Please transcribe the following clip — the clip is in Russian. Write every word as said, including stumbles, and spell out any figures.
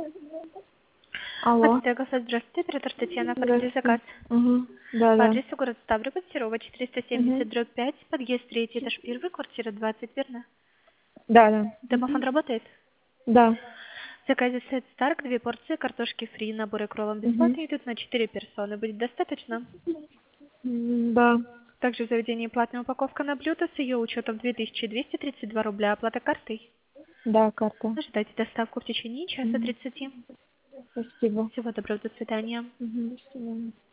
Алло. Матвеева, здравствуйте, оператор Татьяна, оформили Здравствуйте. заказ. Угу. Да, По да. адресу город Ставрополь, Серова, четыреста Угу. семьдесят, дробь пять, подъезд третий, этаж первый, квартира двадцать, верно? Да, да. Домофон Угу. работает? Да. В заказе сет Старк, две порции картошки фри, наборы к роллам Угу. бесплатно идут на четыре персоны. Будет достаточно? М, Да. Также в заведении платная упаковка на блюдо с ее учетом две тысячи двести тридцать два рубля, оплата картой. Да, карта. Ожидайте доставку в течение часа Угу. тридцати. Спасибо. Всего доброго, до свидания. Угу. До свидания.